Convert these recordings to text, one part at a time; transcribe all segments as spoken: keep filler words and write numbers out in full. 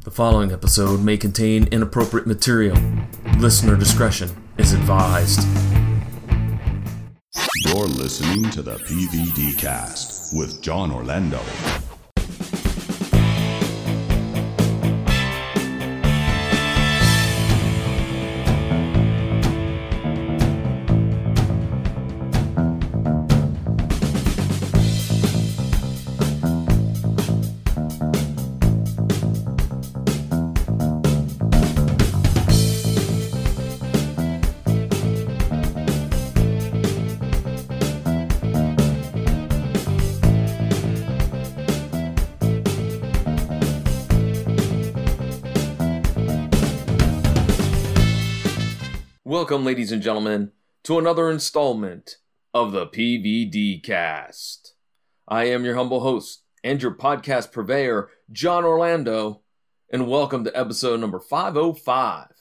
The following episode may contain inappropriate material. Listener discretion is advised. You're listening to the P V D Cast with John Orlando. Welcome, ladies and gentlemen, to another installment of the P V D Cast. I am your humble host and your podcast purveyor, John Orlando, and welcome to episode number five oh five.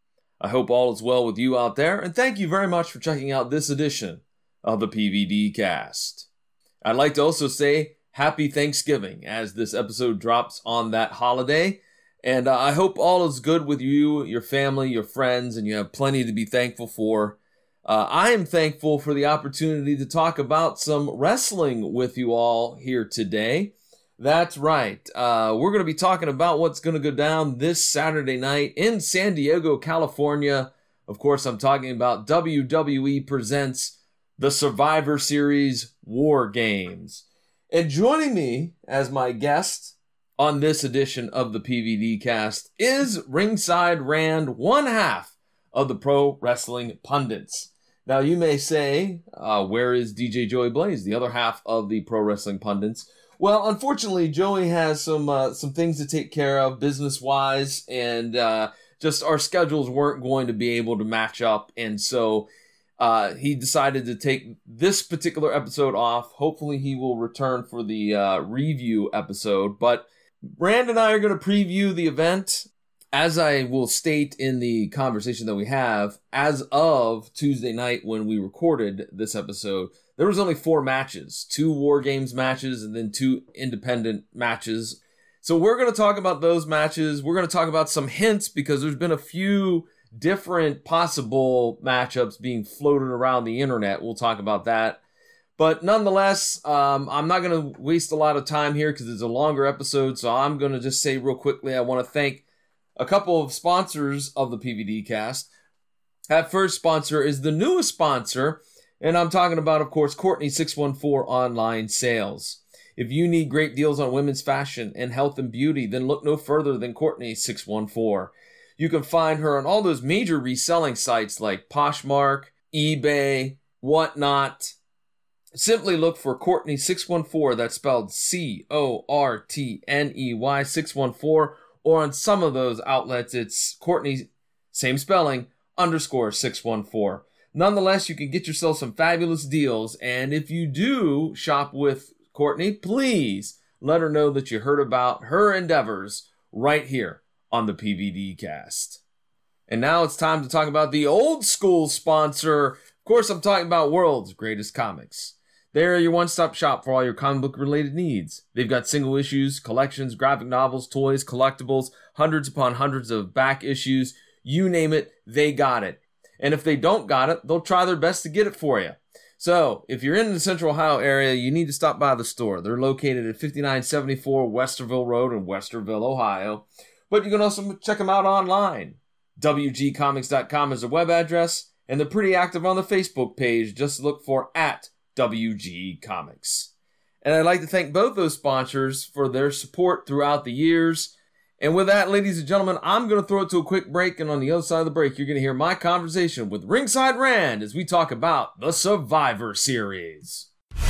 I hope all is well with you out there, and thank you very much for checking out this edition of the P V D Cast. I'd like to also say Happy Thanksgiving as this episode drops on that holiday. And uh, I hope all is good with you, your family, your friends, and you have plenty to be thankful for. Uh, I am thankful for the opportunity to talk about some wrestling with you all here today. That's right. Uh, we're going to be talking about what's going to go down this Saturday night in San Diego, California. Of course, I'm talking about W W E presents the Survivor Series War Games. And joining me as my guest on this edition of the P V D Cast is Ringside Rand, one half of the Pro Wrestling Pundits. Now you may say, uh, where is D J Joey Blaze, the other half of the Pro Wrestling Pundits? Well, unfortunately, Joey has some uh, some things to take care of business-wise, and uh, just our schedules weren't going to be able to match up, and so uh, he decided to take this particular episode off. Hopefully he will return for the uh, review episode, but Rand and I are going to preview the event. As I will state in the conversation that we have, as of Tuesday night when we recorded this episode, there was only four matches, two War Games matches and then two independent matches. So we're going to talk about those matches. We're going to talk about some hints because there's been a few different possible matchups being floated around the internet. We'll talk about that. But nonetheless, um, I'm not going to waste a lot of time here because it's a longer episode. So I'm going to just say real quickly, I want to thank a couple of sponsors of the P V D Cast. That first sponsor is the newest sponsor. And I'm talking about, of course, Courtney six one four Online Sales. If you need great deals on women's fashion and health and beauty, then look no further than Courtney six one four. You can find her on all those major reselling sites like Poshmark, eBay, whatnot. Simply look for Courtney six one four, that's spelled C O R T N E Y six one four, or on some of those outlets, it's Courtney, same spelling, underscore six one four. Nonetheless, you can get yourself some fabulous deals, and if you do shop with Courtney, please let her know that you heard about her endeavors right here on the P V D Cast. And now it's time to talk about the old school sponsor. Of course, I'm talking about World's Greatest Comics. They're your one-stop shop for all your comic book-related needs. They've got single issues, collections, graphic novels, toys, collectibles, hundreds upon hundreds of back issues. You name it, they got it. And if they don't got it, they'll try their best to get it for you. So, if you're in the Central Ohio area, you need to stop by the store. They're located at fifty-nine seventy-four Westerville Road in Westerville, Ohio. But you can also check them out online. W G comics dot com is their web address, and they're pretty active on the Facebook page. Just look for at W G Comics. And I'd like to thank both those sponsors for their support throughout the years. And with that, ladies and gentlemen, I'm going to throw it to a quick break. And on the other side of the break, you're going to hear my conversation with Ringside Rand as we talk about the Survivor Series.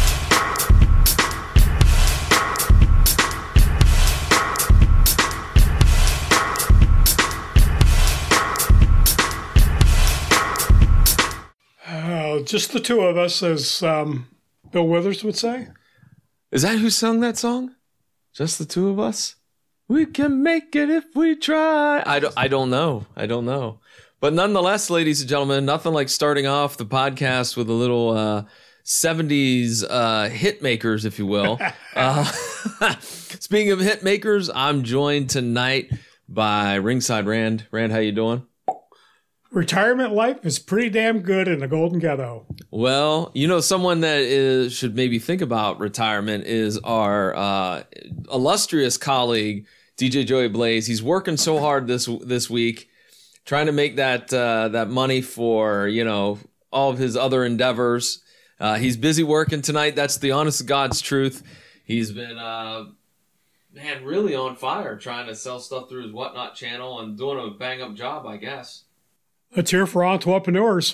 Uh, just the two of us, as um, Bill Withers would say. Is that who sung that song? Just the two of us? We can make it if we try. I don't, I don't know. I don't know. But nonetheless, ladies and gentlemen, nothing like starting off the podcast with a little uh, seventies uh, hit makers, if you will. uh, speaking of hit makers, I'm joined tonight by Ringside Rand. Rand, how you doing? Retirement life is pretty damn good in the Golden Ghetto. Well, you know, someone that is should maybe think about retirement is our uh, illustrious colleague, D J Joey Blaze. He's working so hard this this week, trying to make that uh, that money for, you know, all of his other endeavors. Uh, he's busy working tonight. That's the honest to God's truth. He's been, uh, man, really on fire trying to sell stuff through his Whatnot channel and doing a bang-up job, I guess. Let's hear for entrepreneurs.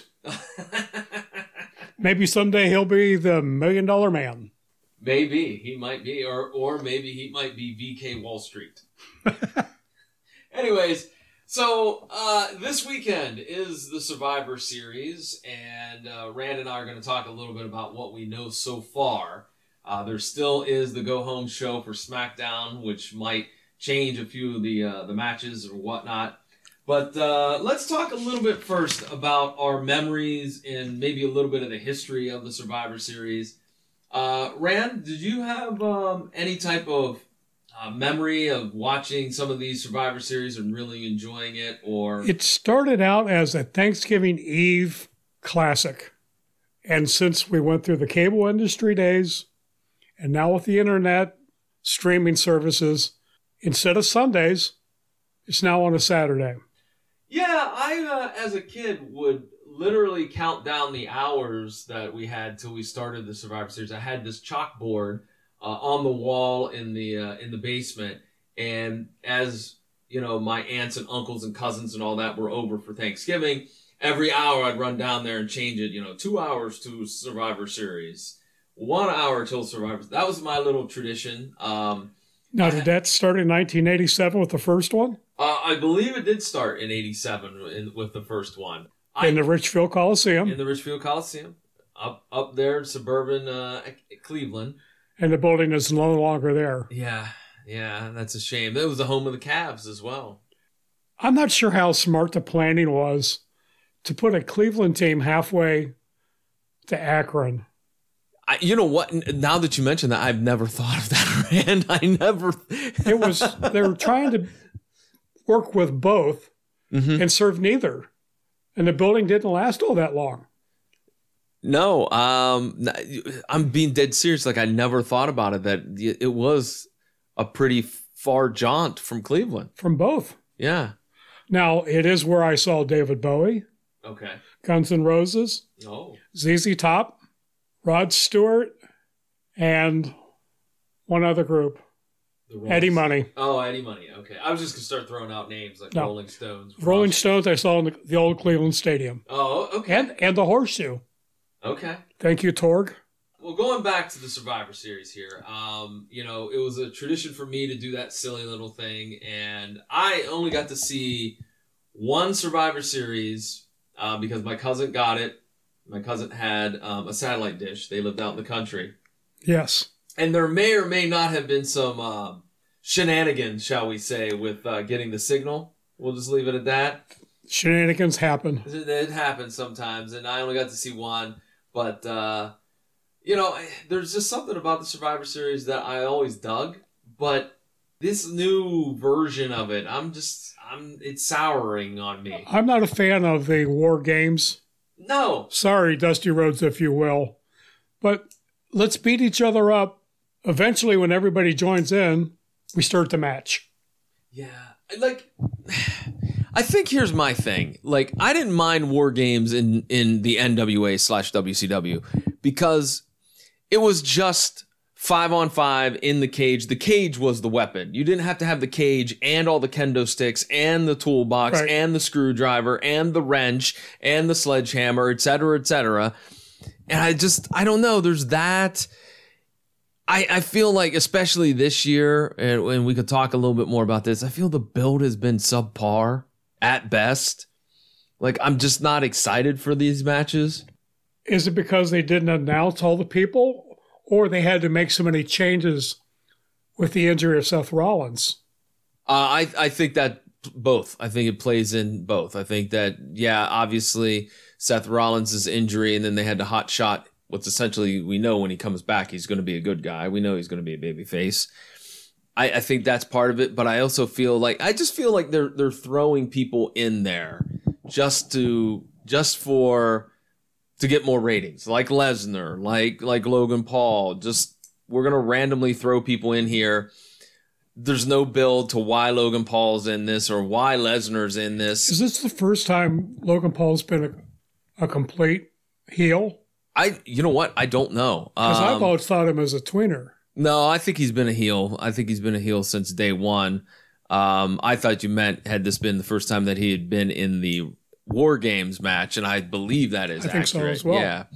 Maybe someday he'll be the million dollar man. Maybe he might be, or or maybe he might be V K Wall Street. Anyways, so uh, this weekend is the Survivor Series, and uh, Rand and I are going to talk a little bit about what we know so far. Uh, there still is the Go Home show for SmackDown, which might change a few of the uh, the matches or whatnot. But uh, let's talk a little bit first about our memories and maybe a little bit of the history of the Survivor Series. Uh, Rand, did you have um, any type of uh, memory of watching some of these Survivor Series and really enjoying it? Or It started out as a Thanksgiving Eve classic. And since we went through the cable industry days, and now with the internet streaming services, instead of Sundays, it's now on a Saturday. Yeah, I, uh, as a kid, would literally count down the hours that we had till we started the Survivor Series. I had this chalkboard uh, on the wall in the uh, in the basement, and as you know, my aunts and uncles and cousins and all that were over for Thanksgiving, every hour I'd run down there and change it. You know, two hours to Survivor Series, one hour till Survivor. That was my little tradition. Um, Now, did that start in nineteen eighty-seven with the first one? Uh, I believe it did start in eighty-seven in, with the first one. I, In the Richfield Coliseum. in the Richfield Coliseum, up up there, suburban uh, Cleveland. And the building is no longer there. Yeah, yeah, that's a shame. It was the home of the Cavs as well. I'm not sure how smart the planning was to put a Cleveland team halfway to Akron. I, you know what? Now that you mention that, I've never thought of that, Rand. I never. It was, they were trying to work with both mm-hmm. and serve neither. And the building didn't last all that long. No, um, I'm being dead serious. Like, I never thought about it, that it was a pretty far jaunt from Cleveland. From both. Yeah. Now, it is where I saw David Bowie, Okay. Guns N' Roses, Oh. Z Z Top, Rod Stewart, and one other group, The Rolling Eddie Stones. Money. Oh, Eddie Money. Okay. I was just going to start throwing out names like No. Rolling Stones. Rolling Rush. Stones I saw in the, the old Cleveland Stadium. Oh, okay. And and the Horseshoe. Okay. Thank you, Torg. Well, going back to the Survivor Series here, um, you know, it was a tradition for me to do that silly little thing, and I only got to see one Survivor Series uh, because my cousin got it. My cousin had um, a satellite dish. They lived out in the country. Yes. And there may or may not have been some uh, shenanigans, shall we say, with uh, getting the signal. We'll just leave it at that. Shenanigans happen. It, it happens sometimes, and I only got to see one. But, uh, you know, there's just something about the Survivor Series that I always dug. But this new version of it, I'm just, I'm, it's souring on me. I'm not a fan of the war games. No. Sorry, Dusty Rhodes, if you will. But let's beat each other up. Eventually, when everybody joins in, we start the match. Yeah. Like, I think here's my thing. Like, I didn't mind war games in, in the N W A slash W C W because it was just five on five in the cage. The cage was the weapon. You didn't have to have the cage and all the kendo sticks and the toolbox Right. and the screwdriver and the wrench and the sledgehammer, et cetera, et cetera. And I just, I don't know. There's that. I, I feel like, especially this year, and, and we could talk a little bit more about this, I feel the build has been subpar at best. Like, I'm just not excited for these matches. Is it because they didn't announce all the people, or they had to make so many changes with the injury of Seth Rollins? Uh, I, I think that both. I think it plays in both. I think that, yeah, obviously Seth Rollins' injury, and then they had to hot shot what's essentially, we know when he comes back, he's going to be a good guy. We know he's going to be a babyface. I, I think that's part of it, but I also feel like I just feel like they're they're throwing people in there just to just for to get more ratings, like Lesnar, like like Logan Paul. Just we're gonna randomly throw people in here. There's no build to why Logan Paul's in this or why Lesnar's in this. Is this the first time Logan Paul's been a, a complete heel? I you know what? I don't know. Because Um, I've always thought him as a tweener. No, I think he's been a heel. I think he's been a heel since day one. Um, I thought you meant had this been the first time that he had been in the War Games match, and I believe that is I think so accurate. as well. Yeah,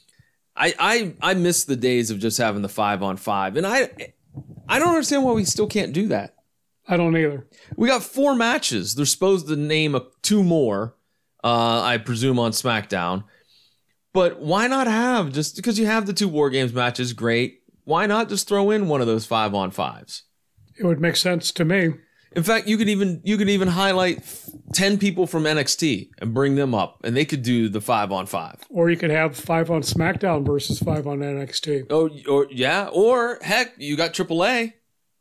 I, I I miss the days of just having the five on five, and I I don't understand why we still can't do that. I don't either. We got four matches. They're supposed to name a, two more, uh, I presume, on SmackDown. But why not have just because you have the two War Games matches? Great. Why not just throw in one of those five on fives? It would make sense to me. In fact, you could even you could even highlight ten people from N X T and bring them up, and they could do the five on five. Or you could have five on SmackDown versus five on N X T. Oh, or yeah, or heck, you got triple A.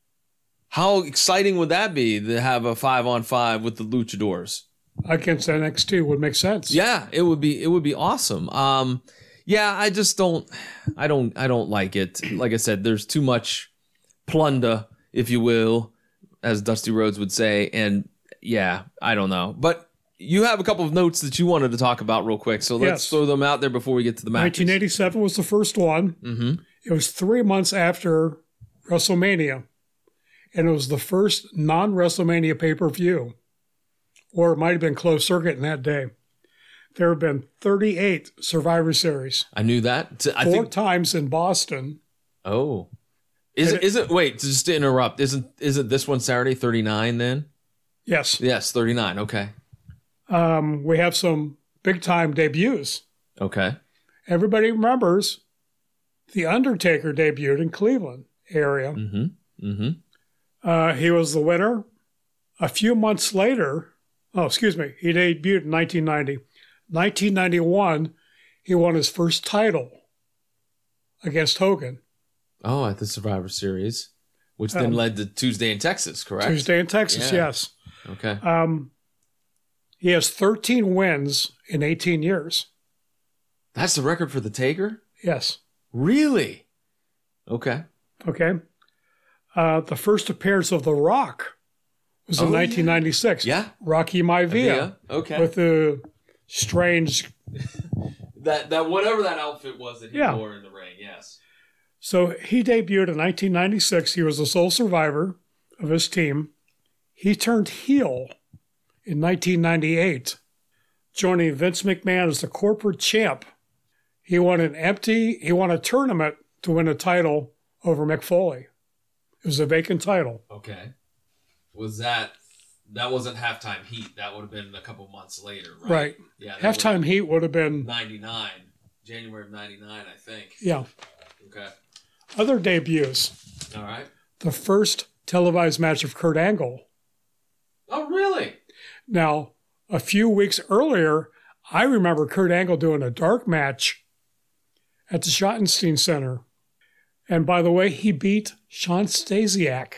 How exciting would that be to have a five on five with the Luchadors? Against N X T would make sense. Yeah, it would be it would be awesome. Um, yeah, I just don't, I don't, I don't like it. Like I said, there's too much plunder, if you will, as Dusty Rhodes would say. And yeah, I don't know. But you have a couple of notes that you wanted to talk about real quick. So let's Yes. throw them out there before we get to the matches. nineteen eighty-seven was the first one. Mm-hmm. It was three months after WrestleMania. And it was the first non-WrestleMania pay-per-view. Or it might have been closed circuit in that day. There have been thirty-eight Survivor Series. I knew that. T- I Four think. times in Boston. Oh, is it? Is it? Wait, just to interrupt. Isn't isn't this one Saturday thirty-nine then? Yes. Yes, thirty-nine. Okay. Um, we have some big-time debuts. Okay. Everybody remembers The Undertaker debuted in Cleveland area. Mm-hmm. Mm-hmm. Uh, he was the winner. A few months later, oh, excuse me, he debuted in nineteen ninety. nineteen ninety-one, he won his first title against Hogan. Oh, at the Survivor Series, which then Um, led to Tuesday in Texas, correct? Tuesday in Texas, Yeah. yes. Okay. Um, he has thirteen wins in eighteen years. That's the record for the Taker? Yes. Really? Okay. Okay. Uh, the first appearance of The Rock was in Oh, yeah. nineteen ninety-six. Yeah. Rocky Maivia. Okay. With the strange. that that whatever that outfit was that he Yeah. wore in the ring, yes. So he debuted in nineteen ninety-six. He was the sole survivor of his team. He turned heel in nineteen ninety-eight, joining Vince McMahon as the corporate champ. He won an empty, he won a tournament to win a title over Mick Foley. It was a vacant title. Okay. Was that that wasn't halftime heat? That would have been a couple months later, right? Right. Yeah. that Halftime heat would have been, ninety-nine. January of ninety-nine, I think. yeah. Okay. Other debuts. All right. The first televised match of Kurt Angle. Oh, really? Now, a few weeks earlier, I remember Kurt Angle doing a dark match at the Schottenstein Center. And by the way, he beat Sean Stasiak.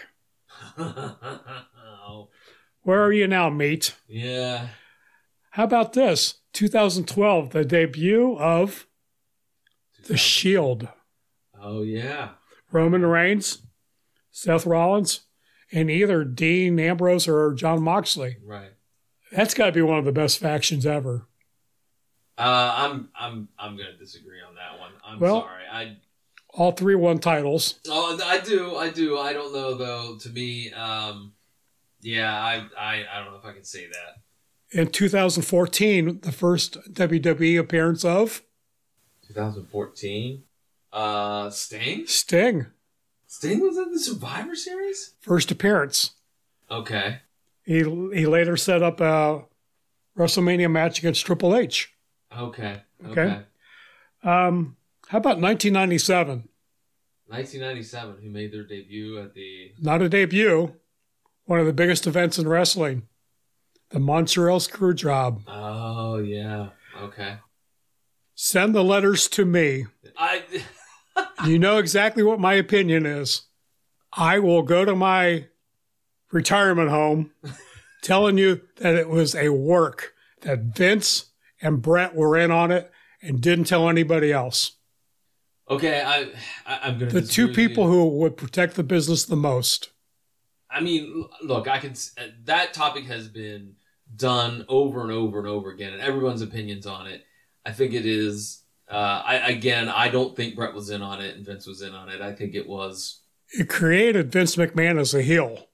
Oh, Where are you now, mate? yeah. How about this? twenty twelve, the debut of The Shield. Oh, yeah. Roman Reigns, Seth Rollins, and either Dean Ambrose or John Moxley. Right. That's got to be one of the best factions ever. Uh, I'm I'm I'm gonna disagree on that one. I'm Well- sorry. I All three won titles. oh I do I do I don't know though. To me, um, yeah, I I I don't know if I can say that. In two thousand fourteen, the first W W E appearance of twenty fourteen. Uh, Sting. Sting. Sting was in the Survivor Series. First appearance. Okay. He he later set up a WrestleMania match against Triple H. Okay. Okay. Okay. Um, how about nineteen ninety-seven? nineteen ninety-seven. Who made their debut at the? Not a debut. One of the biggest events in wrestling. The Montreal Screwjob. Oh yeah. Okay. Send the letters to me. I. You know exactly what my opinion is. I will go to my retirement home telling you that it was a work, that Vince and Brett were in on it and didn't tell anybody else. Okay, I, I I'm gonna. The two people who would protect the business the most. I mean, look, I can. That topic has been done over and over and over again, and everyone's opinions on it. I think it is. Uh, I again, I don't think Brett was in on it and Vince was in on it. I think it was. It created Vince McMahon as a heel.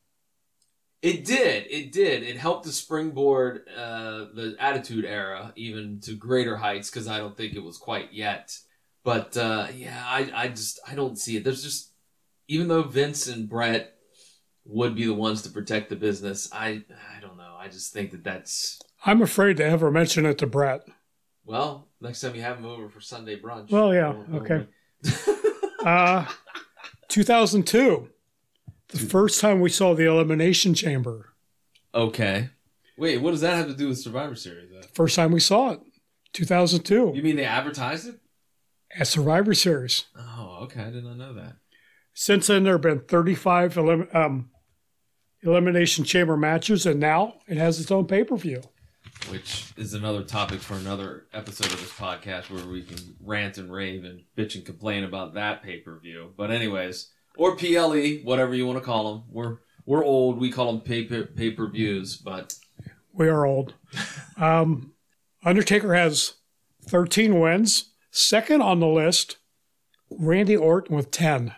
It did. It did. It helped to springboard uh, the Attitude Era even to greater heights because I don't think it was quite yet. But uh, yeah, I, I just I don't see it. There's just, even though Vince and Brett would be the ones to protect the business, I I don't know. I just think that that's. I'm afraid to ever mention it to Brett. Well, next time you have him over for Sunday brunch. Well, yeah, don't, okay. Don't uh, two thousand two, the first time we saw the Elimination Chamber. Okay. Wait, what does that have to do with Survivor Series? Though? First time we saw it, two thousand two. You mean they advertised it? At Survivor Series. Oh, okay. I did not know that. Since then, there have been thirty-five elim- um, Elimination Chamber matches, and now it has its own pay-per-view. Which is another topic for another episode of this podcast where we can rant and rave and bitch and complain about that pay-per-view. But anyways, or P L E, whatever you want to call them. We're we're old. We call them pay pay-per-views, but... We are old. um, Undertaker has thirteen wins. Second on the list, Randy Orton with ten.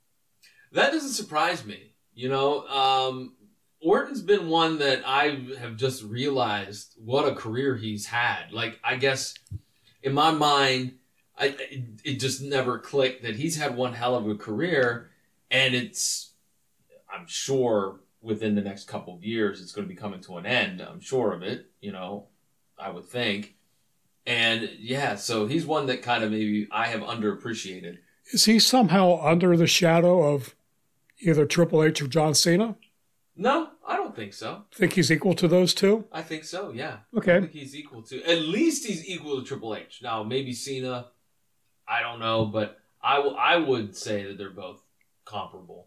That doesn't surprise me. You know, um, Orton's been one that I have just realized what a career he's had. Like, I guess in my mind, I, it, it just never clicked that he's had one hell of a career. And it's, I'm sure within the next couple of years, it's going to be coming to an end. I'm sure of it, you know, I would think. And yeah, so he's one that kind of maybe I have underappreciated. Is he somehow under the shadow of either Triple H or John Cena? No, I don't think so. Think he's equal to those two? I think so, yeah. Okay. I think he's equal to, at least he's equal to Triple H. Now, maybe Cena, I don't know, but I, w- I would say that they're both comparable.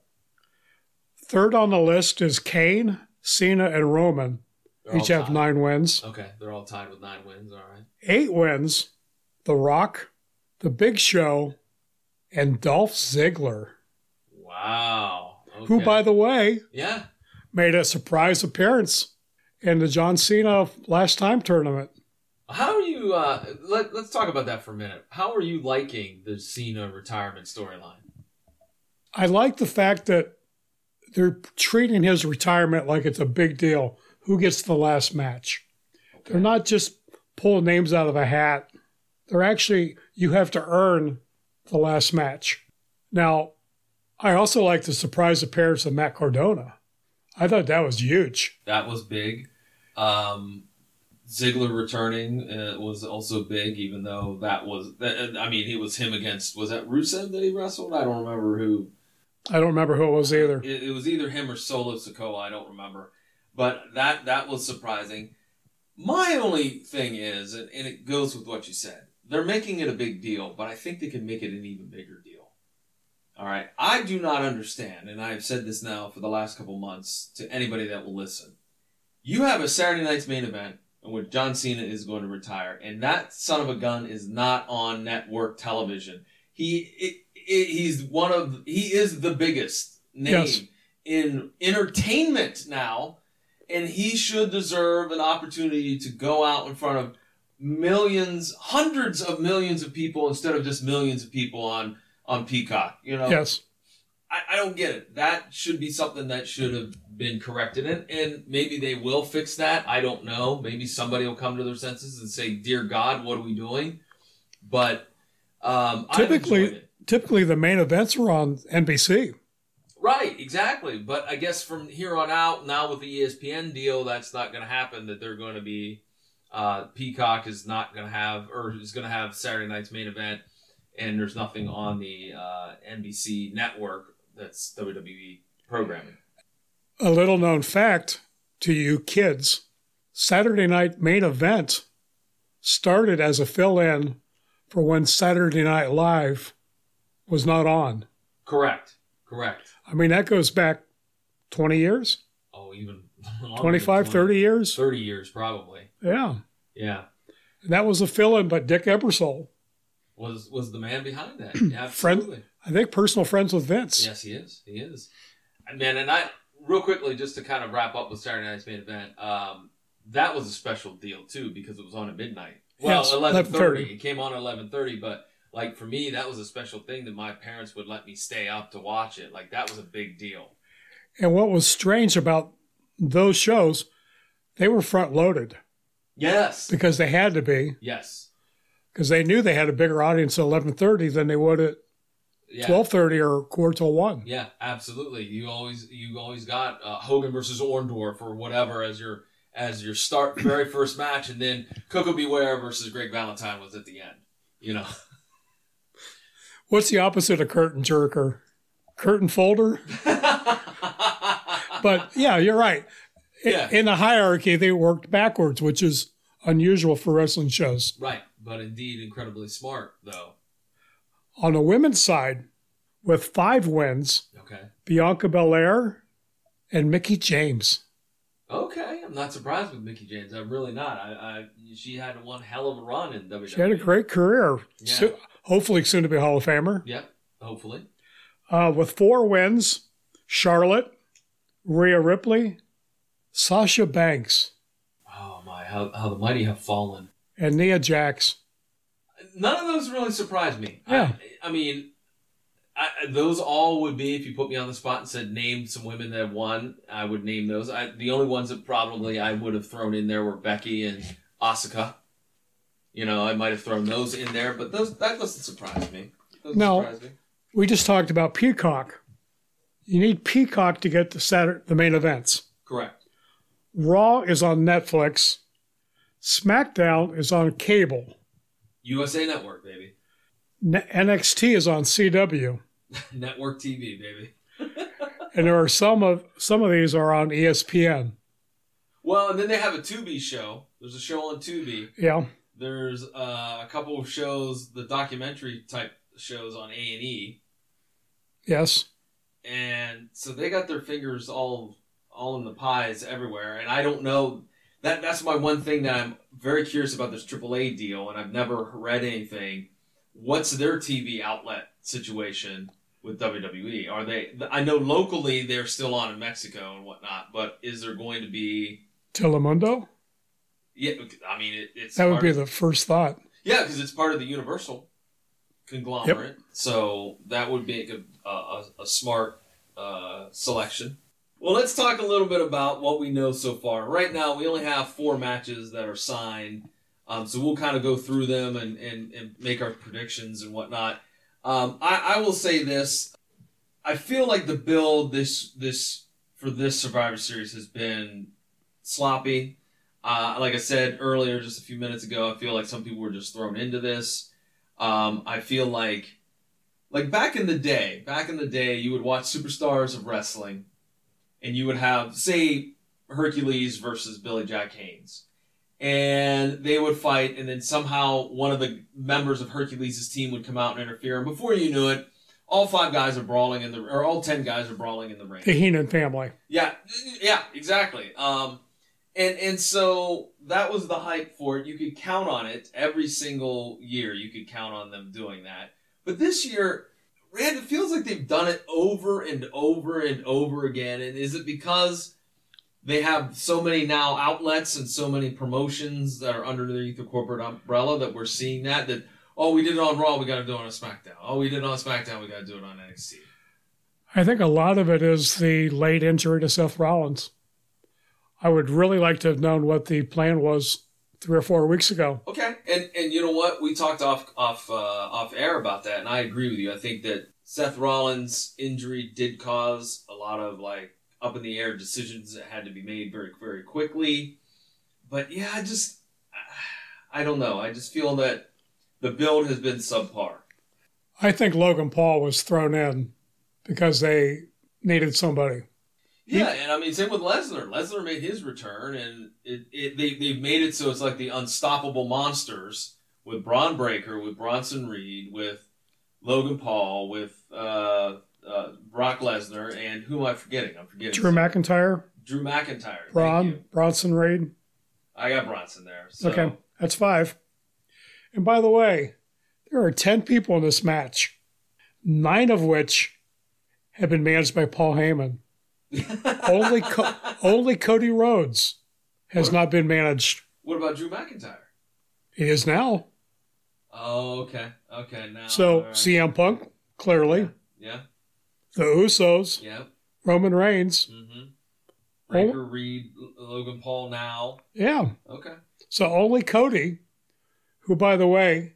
Third on the list is Kane, Cena, and Roman. They're Each have nine wins. Okay, they're all tied with nine wins, all right. Eight wins, The Rock, The Big Show, and Dolph Ziggler. Wow. Okay. Who, by the way, yeah, made a surprise appearance in the John Cena Last Time tournament. How are you, uh, let, let's talk about that for a minute. How are you liking the Cena retirement storyline? I like the fact that they're treating his retirement like it's a big deal. Who gets the last match? Okay. They're not just pulling names out of a hat. They're actually, you have to earn the last match. Now, I also like the surprise appearance of Matt Cardona. I thought that was huge. That was big. Um, Ziggler returning uh, was also big, even though that was, I mean, it was him against, was that Rusev that he wrestled? I don't remember who. I don't remember who it was either. It, it was either him or Solo Sikoa. I don't remember. But that that was surprising. My only thing is, and, and it goes with what you said, they're making it a big deal, but I think they can make it an even bigger deal. All right? I do not understand, and I've said this now for the last couple months to anybody that will listen. You have a Saturday night's main event in which John Cena is going to retire, and that son of a gun is not on network television. He it, it, he's one of he is the biggest name yes. in entertainment now. And he should deserve an opportunity to go out in front of millions, hundreds of millions of people instead of just millions of people on, on Peacock. You know, yes, I, I don't get it. That should be something that should have been corrected, and and maybe they will fix that. I don't know. Maybe somebody will come to their senses and say, "Dear God, what are we doing?" But um, typically, typically the main events were on N B C. Right, exactly. But I guess from here on out, now with the E S P N deal, that's not going to happen. That they're going to be, uh, Peacock is not going to have, or is going to have Saturday night's main event, and there's nothing on the uh, N B C network that's W W E programming. A little known fact to you kids, Saturday night main event started as a fill-in for when Saturday Night Live was not on. Correct. Correct. I mean, that goes back twenty years, Oh, even longer twenty-five, than thirty years. thirty years, probably. Yeah. Yeah. And that was a fill-in, but Dick Ebersol. Was was the man behind that. Friend, Absolutely. I think personal friends with Vince. Yes, he is. He is. And man, and I, real quickly, just to kind of wrap up with Saturday Night's Main Event, um, that was a special deal, too, because it was on at midnight. Well, Yes, eleven thirty. eleven thirty. It came on at eleven thirty, but, like, for me, that was a special thing that my parents would let me stay up to watch it. Like, that was a big deal. And what was strange about those shows, they were front-loaded Yes. because they had to be, Yes. because they knew they had a bigger audience at eleven thirty than they would at Yeah. twelve thirty or quarter till one. Yeah, absolutely. You always you always got uh, Hogan versus Orndorff or whatever as your as your start very first match, and then Coco Beware versus Greg Valentine was at the end. You know, What's the opposite of curtain jerker? Curtain folder? But yeah, you're right. I- Yeah. In the hierarchy, they worked backwards, which is unusual for wrestling shows. right, but indeed incredibly smart though. On the women's side, with five wins, Okay, Bianca Belair and Mickie James. okay, I'm not surprised with Mickie James. I'm really not. I, I she had one hell of a run in W W E. She had a great career. Yeah. So, hopefully soon to be Hall of Famer. Yep, hopefully. Uh, with four wins, Charlotte, Rhea Ripley, Sasha Banks, Oh my, how how the mighty have fallen. and Nia Jax. None of those really surprised me. Yeah. I, I mean, I, those all would be, if you put me on the spot and said, name some women that have won, I would name those. I, the only ones that probably I would have thrown in there were Becky and Asuka. You know, I might have thrown those in there, but those that doesn't surprise me. Doesn't No. surprise me. We just talked about Peacock. You need Peacock to get the Saturday, the main events. Correct. Raw is on Netflix. SmackDown is on cable. U S A Network, baby. N- N X T is on C W. Network T V, baby. And there are some of some of these are on E S P N. Well, and then they have a Tubi show. There's a show on Tubi. Yeah. There's uh, a couple of shows, the documentary type shows on A and E. Yes. And so they got their fingers all all in the pies everywhere. And I don't know, that that's my one thing that I'm very curious about this triple A deal, and I've never read anything. What's their T V outlet situation with W W E? Are they? I know locally they're still on in Mexico and whatnot, but is there going to be? Telemundo? Yeah, I mean it, it's That would part be of- the first thought. yeah, because it's part of the Universal conglomerate. So that would make a, a, a smart uh, selection. Well, let's talk a little bit about what we know so far. Right now, we only have four matches that are signed. Um, so we'll kind of go through them and, and, and make our predictions and whatnot. Um, I, I will say this. I feel like the build this this for this Survivor Series has been sloppy. Uh, like I said earlier, just a few minutes ago, I feel like some people were just thrown into this. Um, I feel like, like back in the day, back in the day, you would watch Superstars of Wrestling, and you would have, say, Hercules versus Billy Jack Haynes, and they would fight, and then somehow one of the members of Hercules' team would come out and interfere, and before you knew it, all five guys are brawling in the, or all ten guys are brawling in the ring. The Heenan family. Yeah, yeah, exactly. Um, and and so that was the hype for it. You could count on it every single year. You could count on them doing that. But this year, Rand, it feels like they've done it over and over and over again. And is it because they have so many now outlets and so many promotions that are underneath the corporate umbrella that we're seeing that that oh, we did it on Raw, we got to do it on SmackDown. Oh, we did it on SmackDown, we got to do it on N X T. I think a lot of it is the late injury to Seth Rollins. I would really like to have known what the plan was three or four weeks ago. Okay, and and you know what? We talked off off uh, off air about that, and I agree with you. I think that Seth Rollins' injury did cause a lot of like up in the air decisions that had to be made very very quickly. But yeah, I just I don't know. I just feel that the build has been subpar. I think Logan Paul was thrown in because they needed somebody. Yeah, and I mean, same with Lesnar. Lesnar made his return, and it, it they, they've made it so it's like the unstoppable monsters with Braun Breaker, with Bronson Reed, with Logan Paul, with uh, uh, Brock Lesnar, and who am I forgetting? I'm forgetting. Drew someone. McIntyre, Drew McIntyre. Braun, Bronson Reed. I got Bronson there. So. Okay, that's five. And by the way, there are ten people in this match, nine of which have been managed by Paul Heyman. only, Co- only Cody Rhodes has what? not been managed. What about Drew McIntyre? He is now. Oh, okay. Okay, now. So right. C M Punk, clearly. Yeah. The Usos. Yeah. Roman Reigns. Mm-hmm. Breaker, oh. Reed, Logan Paul now. Yeah. Okay. So only Cody, who, by the way,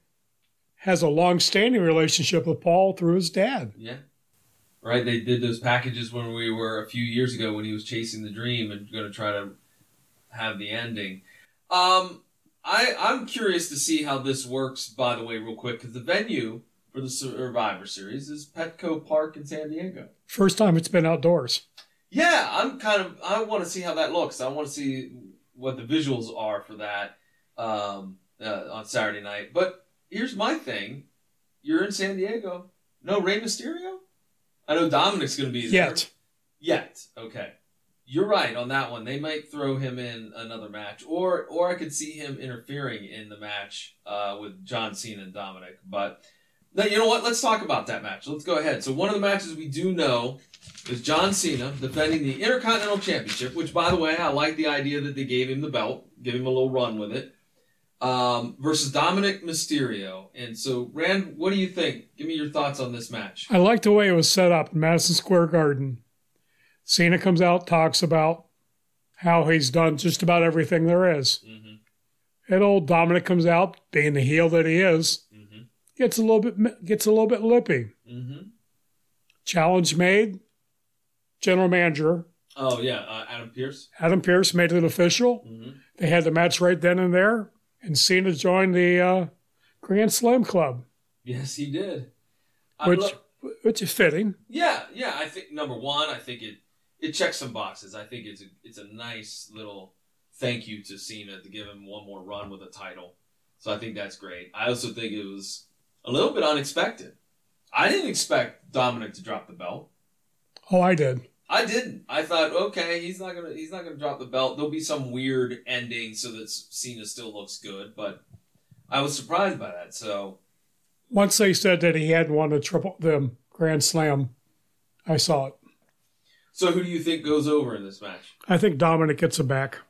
has a long-standing relationship with Paul through his dad. Yeah. Right, they did those packages when we were a few years ago when he was chasing the dream and going to try to have the ending. Um, I, I'm curious to see how this works, by the way, real quick, because the venue for the Survivor Series is Petco Park in San Diego. First time it's been outdoors. Yeah, I'm kind of, I want to see how that looks. I want to see what the visuals are for that um, uh, on Saturday night. But here's my thing. You're in San Diego. No Rey Mysterio? I know Dominic's going to be there. Yet. Yet. Okay. You're right on that one. They might throw him in another match. Or or I could see him interfering in the match uh, with John Cena and Dominic. But now, you know what? Let's talk about that match. Let's go ahead. So one of the matches we do know is John Cena defending the Intercontinental Championship, which, by the way, I like the idea that they gave him the belt. Give him a little run with it. Um, versus Dominic Mysterio. And so, Rand, what do you think? Give me your thoughts on this match. I like the way it was set up in Madison Square Garden. Cena comes out, talks about how he's done just about everything there is. Mm-hmm. And old Dominic comes out, being the heel that he is, mm-hmm. gets a little bit gets a little bit lippy. Mm-hmm. Challenge made. General manager. Oh yeah, uh, Adam Pearce. Adam Pearce made it official. Mm-hmm. They had the match right then and there. And Cena joined the uh, Grand Slam Club. Yes, he did. Which, look, which is fitting. Yeah, yeah. I think number one, I think it it checks some boxes. I think it's a, it's a nice little thank you to Cena to give him one more run with a title. So I think that's great. I also think it was a little bit unexpected. I didn't expect Dominic to drop the belt. Oh, I did. I didn't. I thought, okay, he's not gonna he's not gonna drop the belt. There'll be some weird ending so that Cena still looks good, but I was surprised by that. So once they said that he hadn't won the triple the Grand Slam, I saw it. So who do you think goes over in this match? I think Dominic gets it back.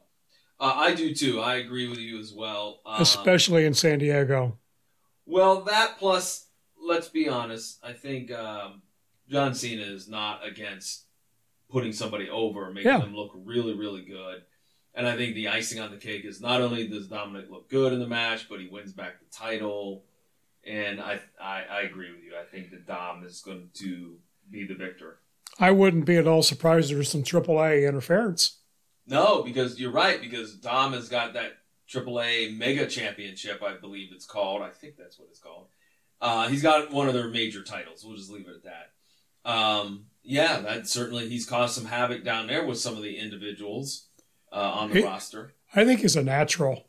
Uh, I do too. I agree with you as well. Um, Especially in San Diego. Well, that plus, let's be honest, I think um, John Cena is not against putting somebody over, making yeah. them look really, really good. And I think the icing on the cake is not only does Dominic look good in the match, but he wins back the title. And I, I, I agree with you. I think that Dom is going to be the victor. I wouldn't be at all surprised if there's some triple A interference. No, because you're right, because Dom has got that triple A Mega Championship, I believe it's called. I think that's what it's called. Uh, he's got one of their major titles. We'll just leave it at that. Um, yeah, that certainly, he's caused some havoc down there with some of the individuals uh, on the he, roster. I think he's a natural.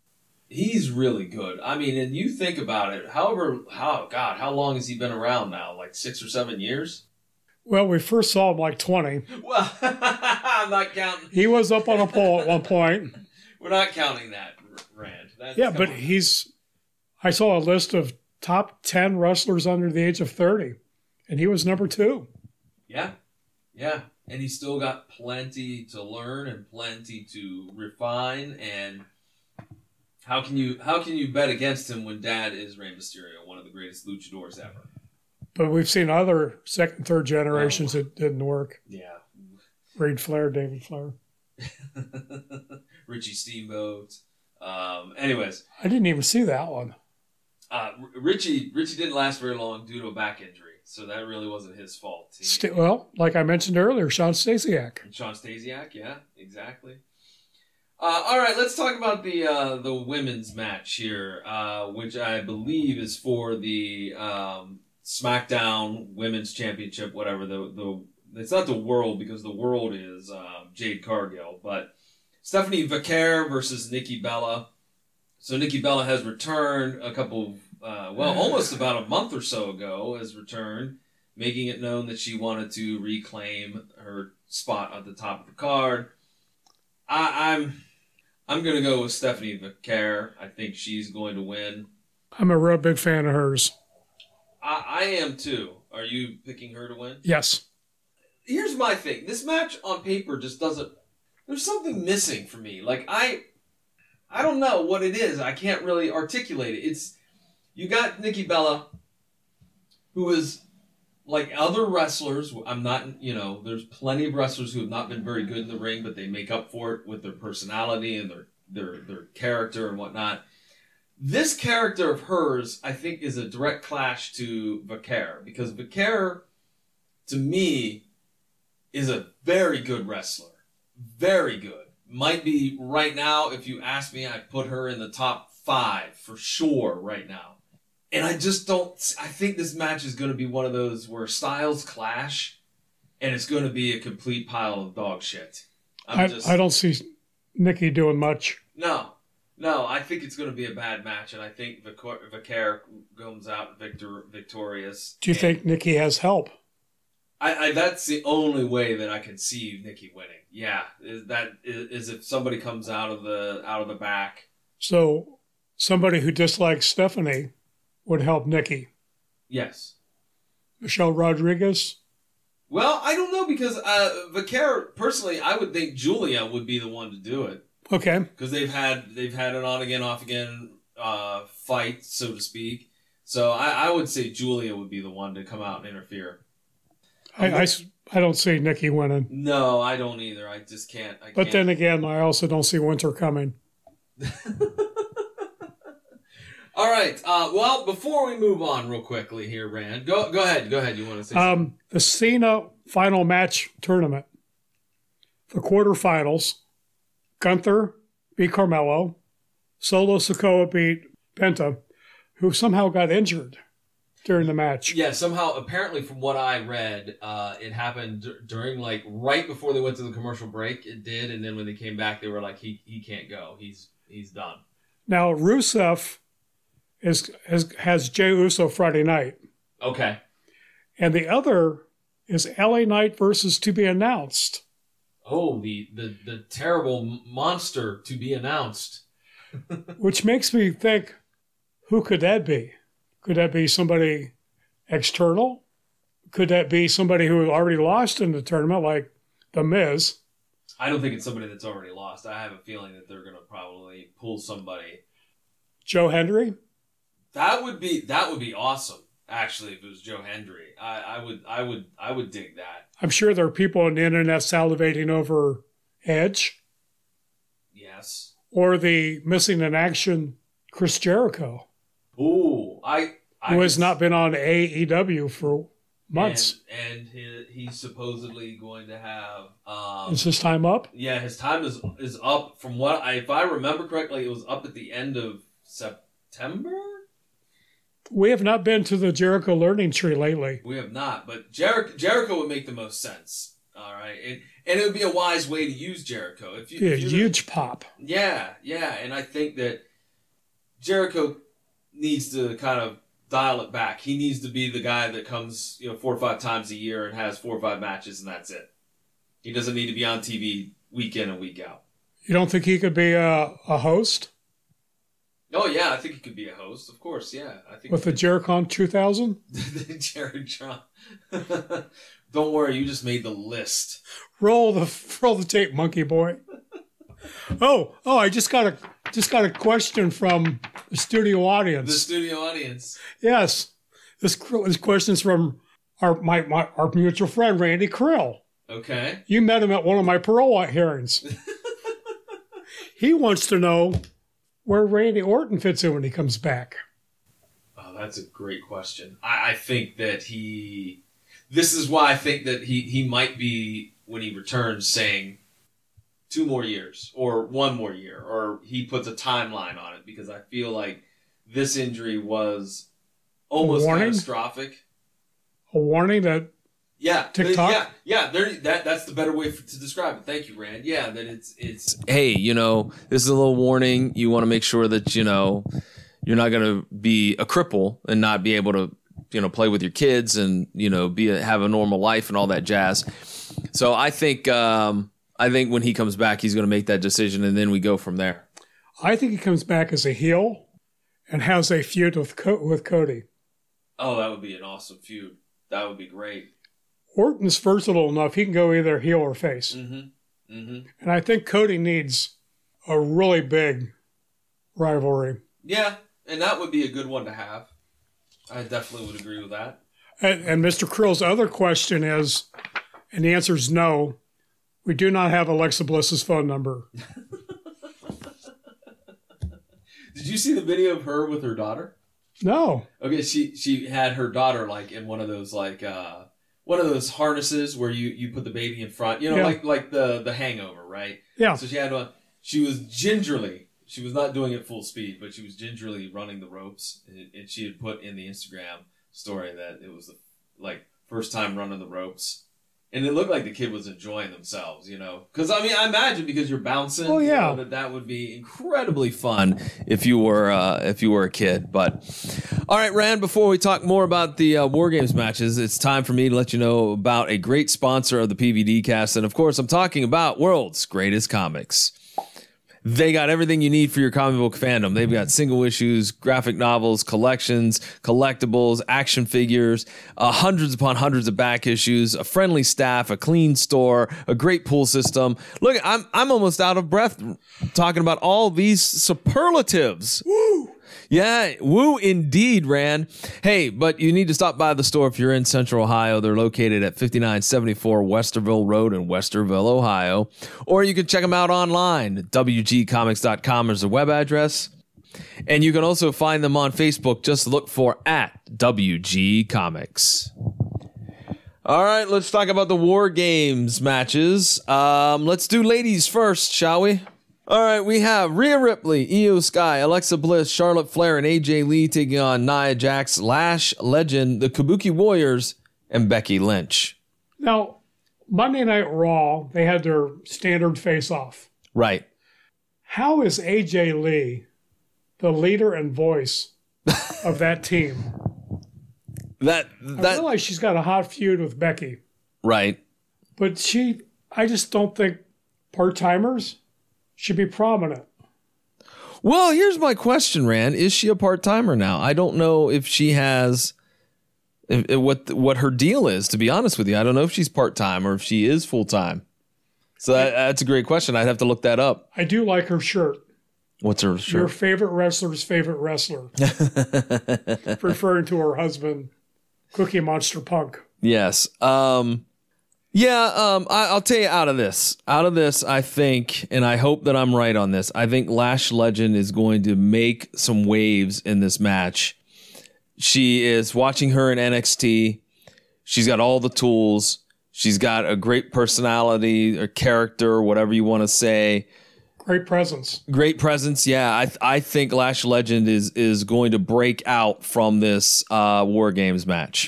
He's really good. I mean, and you think about it, however, how, God, how long has he been around now? Like six or seven years? Well, we first saw him like twenty. Well, I'm not counting. He was up on a pole at one point. We're not counting that, Rand. That's, yeah, but on. he's, I saw a list of top ten wrestlers under the age of thirty, and he was number two. Yeah, yeah. And he's still got plenty to learn and plenty to refine. And how can you how can you bet against him when Dad is Rey Mysterio, one of the greatest luchadors ever? But we've seen other second, third generations oh. that didn't work. Yeah. Reid Flair, David Flair. Richie Steamboat. Um, anyways. I didn't even see that one. Uh, Richie Richie didn't last very long due to a back injury, so that really wasn't his fault. He, St- well, like I mentioned earlier, Sean Stasiak. Sean Stasiak, yeah, exactly. Uh, all right, let's talk about the uh, the women's match here, uh, which I believe is for the um, SmackDown Women's Championship, whatever. The the it's not the World because the World is um, Jade Cargill, but Stephanie Vaquer versus Nikki Bella. So Nikki Bella has returned a couple, uh, well, almost about a month or so ago has returned making it known that she wanted to reclaim her spot at the top of the card. I, I'm I'm going to go with Stephanie Vaquer. I think she's going to win. I'm a real big fan of hers. I, I am too. Are you picking her to win? Yes. Here's my thing. This match on paper just doesn't... There's something missing for me. Like, I... I don't know what it is. I can't really articulate it. It's... You got Nikki Bella, who is... Like other wrestlers, I'm not, you know, there's plenty of wrestlers who have not been very good in the ring, but they make up for it with their personality and their their their character and whatnot. This character of hers, I think, is a direct clash to Vaquer, because Vaquer, to me, is a very good wrestler. Very good. Might be right now, if you ask me, I'd put her in the top five for sure right now. And I just don't... I think this match is going to be one of those where styles clash, and it's going to be a complete pile of dog shit. I'm I, just, I don't see Nikki doing much. No. No, I think it's going to be a bad match, and I think Vaquer comes out victor, victorious. Do you think Nikki has help? I, I That's the only way that I can see Nikki winning. Yeah, is that is, is if somebody comes out of the out of the back. So somebody who dislikes Stephanie would help Nikki. Yes. Michelle Rodriguez? Well, I don't know, because uh, Vaquer, personally, I would think Julia would be the one to do it. Okay. Because they've had they've had an on again, off again uh, fight, so to speak. So I, I would say Julia would be the one to come out and interfere. I, I, I don't see Nikki winning. No, I don't either. I just can't. I but can't. then again, I also don't see Winter coming. All right. Uh, well, before we move on real quickly here, Rand, go go ahead. Go ahead. You want to say something? Um, the Cena final match tournament. The quarterfinals. Gunther beat Carmelo. Solo Sikoa beat Penta, who somehow got injured during the match. Yeah, somehow, apparently from what I read, uh, it happened d- during, like, right before they went to the commercial break. It did, and then when they came back, they were like, he he can't go. He's he's done. Now, Rusev... Is, has, has Jey Uso Friday night. Okay. And the other is L A Knight versus to be announced. Oh, the, the, the terrible monster to be announced. Which makes me think, who could that be? Could that be somebody external? Could that be somebody who already lost in the tournament, like The Miz? I don't think it's somebody that's already lost. I have a feeling that they're going to probably pull somebody. Joe Hendry? That would be that would be awesome. Actually, if it was Joe Hendry, I, I would I would I would dig that. I'm sure there are people on the internet salivating over Edge. Yes. Or the missing in action Chris Jericho. Ooh, I, I who has not been on A E W for months. And, and he, he's supposedly going to have. Um, is his time up? Yeah, his time is is up. From what I, if I remember correctly, it was up at the end of September. We have not been to the Jericho Learning Tree lately. We have not, but Jericho, Jericho would make the most sense. All right, and, and it would be a wise way to use Jericho. If you, yeah, if huge gonna, pop. Yeah, yeah, and I think that Jericho needs to kind of dial it back. He needs to be the guy that comes, you know, four or five times a year and has four or five matches, and that's it. He doesn't need to be on T V week in and week out. You don't think he could be a, a host? Oh, yeah, I think he could be a host, of course, yeah. I think with the Jericho two thousand? The Jericho. Don't worry, you just made the list. Roll the roll the tape, monkey boy. Oh, oh, I just got a just got a question from the studio audience. The studio audience. Yes. This this question's from our my, my our mutual friend Randy Krill. Okay. You met him at one of my parole hearings. He wants to know where Randy Orton fits in when he comes back. Oh, that's a great question. I, I think that he... This is why I think that he, he might be, when he returns, saying two more years or one more year, or he puts a timeline on it, because I feel like this injury was almost catastrophic. A warning that... Yeah, TikTok? yeah, yeah. There, that that's the better way for, to describe it. Thank you, Rand. Yeah, that it's it's. Hey, you know, this is a little warning. You want to make sure that you know you're not going to be a cripple and not be able to you know, play with your kids and, you know, be a, have a normal life and all that jazz. So I think um, I think when he comes back, he's going to make that decision, and then we go from there. I think he comes back as a heel and has a feud with Co- with Cody. Oh, that would be an awesome feud. That would be great. Orton's versatile enough; he can go either heel or face. Mm-hmm. Mm-hmm. And I think Cody needs a really big rivalry. Yeah, and that would be a good one to have. I definitely would agree with that. And, and Mister Krill's other question is, and the answer is no, we do not have Alexa Bliss's phone number. Did you see the video of her with her daughter? No. Okay, she she had her daughter like in one of those like uh, one of those harnesses where you, you put the baby in front, you know, Yeah. like like the the Hangover, right? Yeah. So she had one. She was gingerly. She was not doing it full speed, but she was gingerly running the ropes, and, and she had put in the Instagram story that it was the like first time running the ropes, and it looked like the kid was enjoying themselves, you know. Because I mean, I imagine because you're bouncing, Oh, yeah. you know, that that would be incredibly fun if you were uh, if you were a kid. But all right, Rand. Before we talk more about the uh, War Games matches, it's time for me to let you know about a great sponsor of the P V D cast, and of course, I'm talking about World's Greatest Comics. They got everything you need for your comic book fandom. They've got single issues, graphic novels, collections, collectibles, action figures, uh, hundreds upon hundreds of back issues, a friendly staff, a clean store, a great pool system. Look, I'm I'm almost out of breath talking about all these superlatives. Woo! Yeah, woo indeed, Rand. Hey, but you need to stop by the store if you're in Central Ohio. They're located at fifty-nine seventy-four Westerville Road in Westerville, Ohio. Or you can check them out online. W G comics dot com is the web address. And you can also find them on Facebook. Just look for at W G Comics. All right, let's talk about the War Games matches. Um, let's do ladies first, shall we? All right, we have Rhea Ripley, Io Sky, Alexa Bliss, Charlotte Flair, and A J Lee taking on Nia Jax, Lash Legend, the Kabuki Warriors, and Becky Lynch. Now, Monday Night Raw, they had their standard face-off. Right. How is A J Lee the leader and voice of that team? That I that realize she's got a hot feud with Becky, right. but she, I just don't think part-timers should be prominent. Well, here's my question, Rand. Is she a part-timer now? I don't know if she has if, if what what her deal is, to be honest with you. I don't know if she's part-time or if she is full-time. So that, that's a great question. I'd have to look that up. I do like her shirt. What's her Your shirt? favorite wrestler's favorite wrestler. Referring to her husband, Cookie Monster Punk. Yes. Um, yeah, um, I, I'll tell you out of this. Out of this, I think, and I hope that I'm right on this, I think Lash Legend is going to make some waves in this match. She is watching her in N X T. She's got all the tools. She's got a great personality or character, whatever you want to say. Great presence. Great presence, yeah. I I think Lash Legend is is going to break out from this uh, War Games match.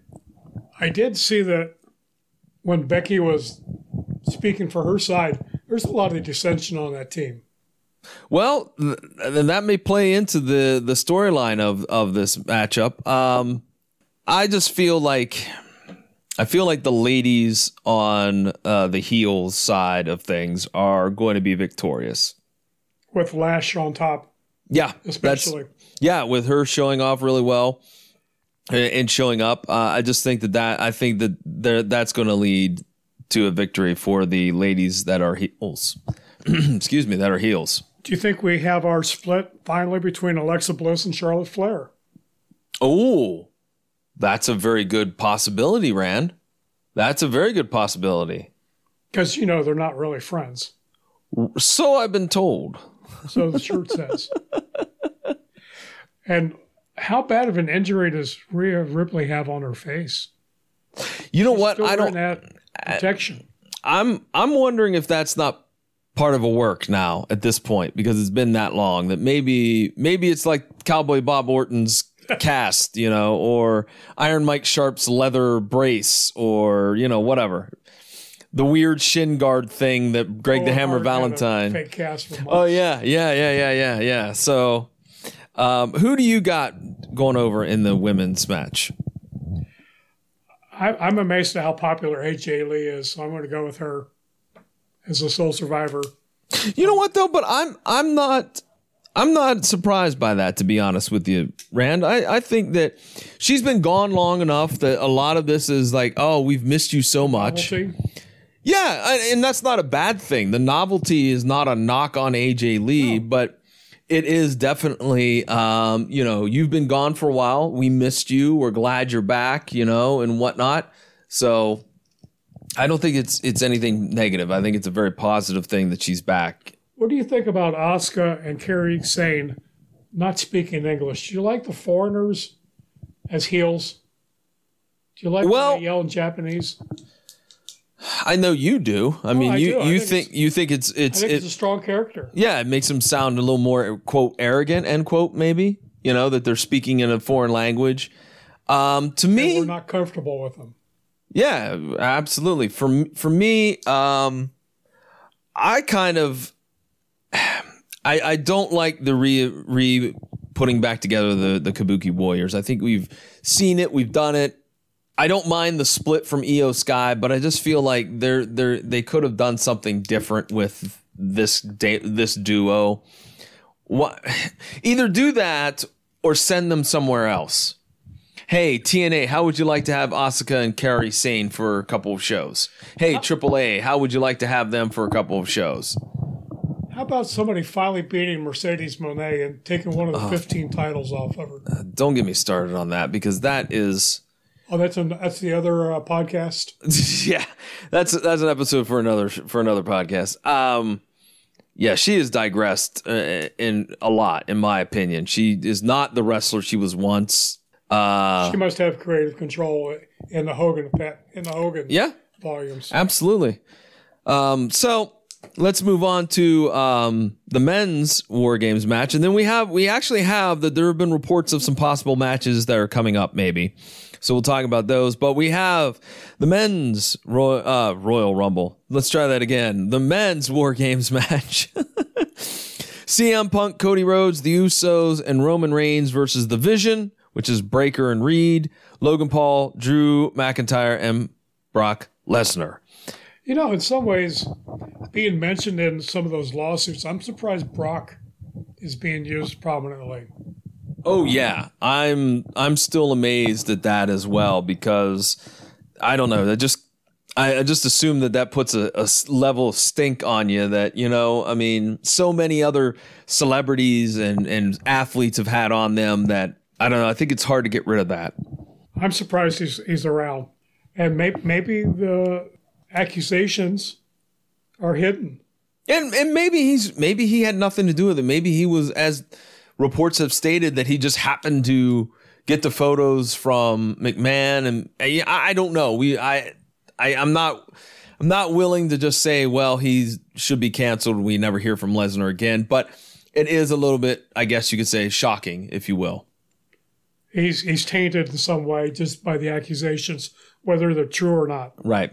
I did see that when Becky was speaking for her side, there's a lot of dissension on that team. Well, th- then that may play into the, the storyline of, of this matchup. Um, I just feel like I feel like the ladies on uh, the heels side of things are going to be victorious. With Lash on top. Yeah, Especially. That's, yeah, with her showing off really well and showing up. Uh, I just think that, that I think that there that's going to lead to a victory for the ladies that are heels. Excuse me, that are heels. Do you think we have our split finally between Alexa Bliss and Charlotte Flair? Oh, that's a very good possibility, Rand. That's a very good possibility. Because, you know, they're not really friends. So I've been told. So the shirt says. And how bad of an injury does Rhea Ripley have on her face? You know She's what? still I don't. wearing that protection. I'm I'm wondering if that's not part of a work now at this point, because it's been that long that maybe maybe it's like Cowboy Bob Orton's cast, you know, or Iron Mike Sharp's leather brace, or, you know, whatever. The weird shin guard thing that Greg Oh, the Hammer Hart had a Valentine. Fake cast for Oh months. yeah, yeah, yeah, yeah, yeah, yeah. So, um, who do you got going over in the women's match? I, I'm amazed at how popular A J Lee is, so I'm going to go with her as the sole survivor. You know what though? But I'm I'm not I'm not surprised by that, to be honest with you, Rand. I, I think that she's been gone long enough that a lot of this is like, oh, we've missed you so much. Novelty. Yeah, and that's not a bad thing. The novelty is not a knock on A J Lee, no. But it is definitely, um, you know, you've been gone for a while. We missed you. We're glad you're back, you know, and whatnot. So I don't think it's it's anything negative. I think it's a very positive thing that she's back. What do you think about Asuka and Kairi Sane not speaking English? Do you like the foreigners as heels? Do you like well, when they yell in Japanese? I know you do. I mean, I you, do. I you think think you think it's it's I think it, it's a strong character. Yeah, it makes them sound a little more quote arrogant end quote maybe. You know that they're speaking in a foreign language. Um, to me, and we're not comfortable with them. Yeah, absolutely. For for me, um, I kind of I I don't like the re re putting back together the the Kabuki Warriors. I think we've seen it, we've done it. I don't mind the split from Io Sky, but I just feel like they're they're they could have done something different with this da- this duo. What, either do that or send them somewhere else. Hey, T N A, how would you like to have Asuka and Kairi Sane for a couple of shows? Hey, Triple A, how would you like to have them for a couple of shows? How about somebody finally beating Mercedes Moné and taking one of the oh. fifteen titles off of her? Uh, don't get me started on that, because that is... Oh, that's an, that's the other uh, podcast? Yeah, that's that's an episode for another for another podcast. Um, yeah, she has digressed uh, in a lot, in my opinion. She is not the wrestler she was once. Uh, she must have creative control in the Hogan in the Hogan yeah, volumes. Absolutely. Um, so let's move on to um, the men's War Games match, and then we have we actually have that there have been reports of some possible matches that are coming up, maybe. So we'll talk about those. But we have the men's Royal, uh, Royal Rumble. Let's try that again. The men's War Games match. C M Punk, Cody Rhodes, the Usos, and Roman Reigns versus The Vision, which is Breaker and Reed, Logan Paul, Drew McIntyre, and Brock Lesnar. You know, in some ways, being mentioned in some of those lawsuits, I'm surprised Brock is being used prominently. Oh yeah, I'm I'm still amazed at that as well, because I don't know, that just I, I just assume that that puts a, a level of stink on you that, you know, I mean, so many other celebrities and, and athletes have had on them that, I don't know, I think it's hard to get rid of that. I'm surprised he's he's around. And maybe, maybe the accusations are hidden. And and maybe he's maybe he had nothing to do with it. Maybe he was, as reports have stated, that he just happened to get the photos from McMahon, and I, I don't know. We I, I I'm not I'm not willing to just say, well, he should be canceled. We never hear from Lesnar again. But it is a little bit, I guess you could say, shocking, if you will. He's he's tainted in some way just by the accusations, whether they're true or not. Right.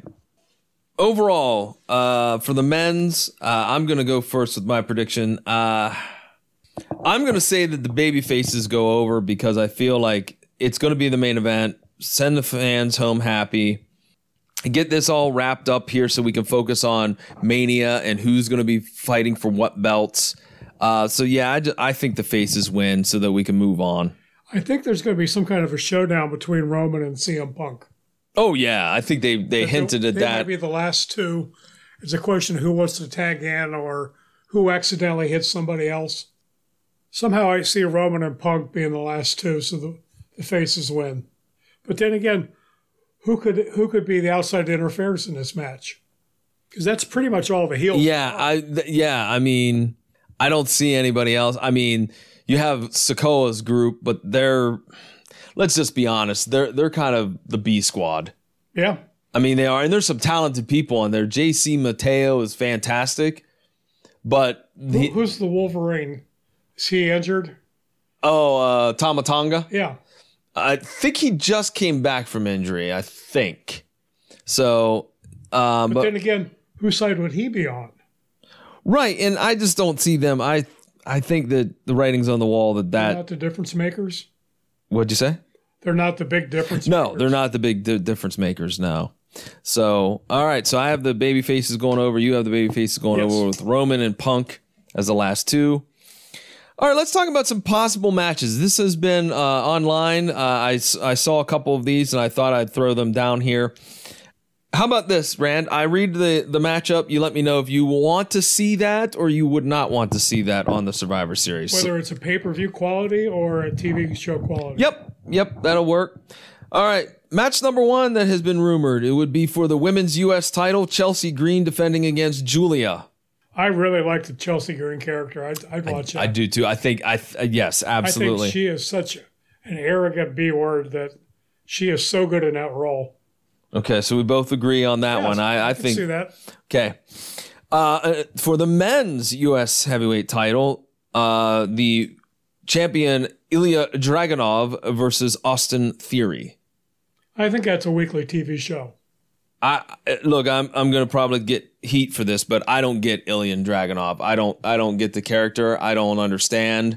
Overall, uh, for the men's, uh, I'm going to go first with my prediction. Uh, I'm going to say that the baby faces go over, because I feel like it's going to be the main event. Send the fans home happy. Get this all wrapped up here so we can focus on Mania and who's going to be fighting for what belts. Uh, so, yeah, I, just, I think the faces win so that we can move on. I think there's going to be some kind of a showdown between Roman and C M Punk. Oh, yeah. I think they, they hinted they, at they that. They might be the last two. It's a question of who wants to tag in or who accidentally hits somebody else. Somehow I see Roman and Punk being the last two, so the, the faces win. But then again, who could who could be the outside interference in this match? Because that's pretty much all the heels. Yeah, I th- yeah. I mean, I don't see anybody else. I mean, you have Sikoa's group, but they're, let's just be honest, they're they're kind of the B squad. Yeah. I mean, they are, and there's some talented people in there. J C Mateo is fantastic, but the, Who, who's the Wolverine? Is he injured? Oh, uh, Tama Tonga? Yeah. I think he just came back from injury, I think. So, um, but, but then again, whose side would he be on? Right, and I just don't see them. I I think that the writing's on the wall that that... They're not the difference makers? What'd you say? They're not the big difference No, makers. they're not the big di- difference makers, no. So, all right. So I have the baby faces going over. You have the baby faces going Yes. over with Roman and Punk as the last two. All right, let's talk about some possible matches. This has been uh, online. Uh, I, I saw a couple of these, and I thought I'd throw them down here. How about this, Rand? I read the, the matchup. You let me know if you want to see that or you would not want to see that on the Survivor Series. Whether it's a pay-per-view quality or a T V show quality. Yep, yep, that'll work. All right, match number one that has been rumored. It would be for the women's U S title, Chelsea Green defending against Julia. I really like the Chelsea Green character. I'd, I'd watch I that. do too. I think, I th- yes, absolutely. I think she is such an arrogant B-word that she is so good in that role. Okay, so we both agree on that Yes, one. I, I, can think. see that. Okay. Uh, for the men's U S heavyweight title, uh, the champion Ilya Dragunov versus Austin Theory. I think that's a weekly T V show. I look, I'm I'm gonna probably get heat for this, but I don't get Ilya Dragunov. I don't I don't get the character. I don't understand.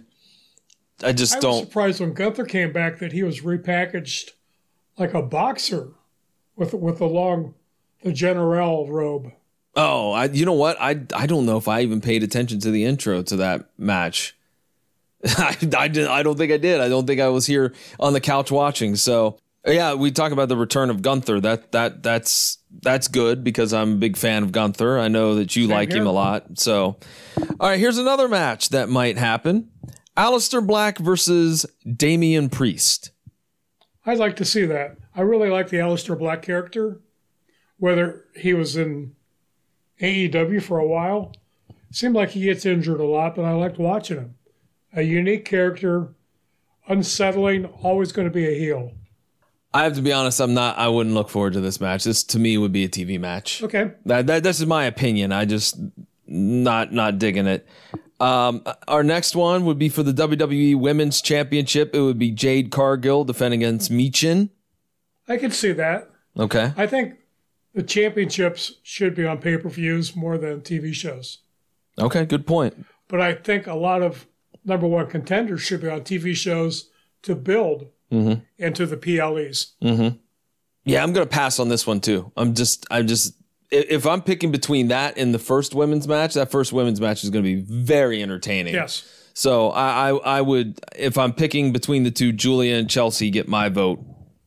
I just I was don't. surprised when Gunther came back that he was repackaged like a boxer with with the long, the General robe. Oh, I you know what? I I don't know if I even paid attention to the intro to that match. I I did. I don't think I did. I don't think I was here on the couch watching. So yeah, we talk about the return of Gunther. That that that's that's good because I'm a big fan of Gunther. I know that you Same like here. him a lot. So, all right, here's another match that might happen: Aleister Black versus Damian Priest. I'd like to see that. I really like the Aleister Black character, whether he was in A E W for a while. Seemed like he gets injured a lot, but I liked watching him. A unique character, unsettling, always going to be a heel. I have to be honest. I'm not. I wouldn't look forward to this match. This to me would be a T V match. Okay. That, that this is my opinion. I just not not digging it. Um, our next one would be for the W W E Women's Championship. It would be Jade Cargill defending against Michin. I can see that. Okay. I think the championships should be on pay-per-views more than T V shows. Okay. Good point. But I think a lot of number one contenders should be on T V shows to build Mm-hmm. into the P L Es. Mm-hmm. Yeah, I'm gonna pass on this one too. I'm just. I'm just. If I'm picking between that and the first women's match, that first women's match is going to be very entertaining. Yes. So I, I, I would, if I'm picking between the two, Julia and Chelsea get my vote,